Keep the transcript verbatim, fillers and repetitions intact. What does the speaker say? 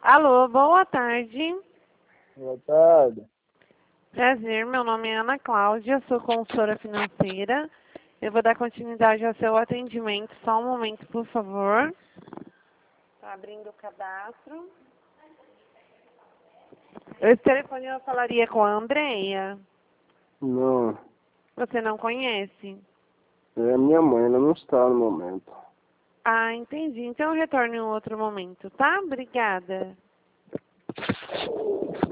Alô, boa tarde. Boa tarde. Prazer, meu nome é Ana Cláudia, sou consultora financeira. Eu vou dar continuidade ao seu atendimento. Só um momento, por favor. Está abrindo o cadastro. Esse telefone eu falaria com a Andreia. Não, Você não conhece? é a minha mãe, ela não está no momento. Ah, entendi. Então eu retorno em um outro momento, tá? Obrigada.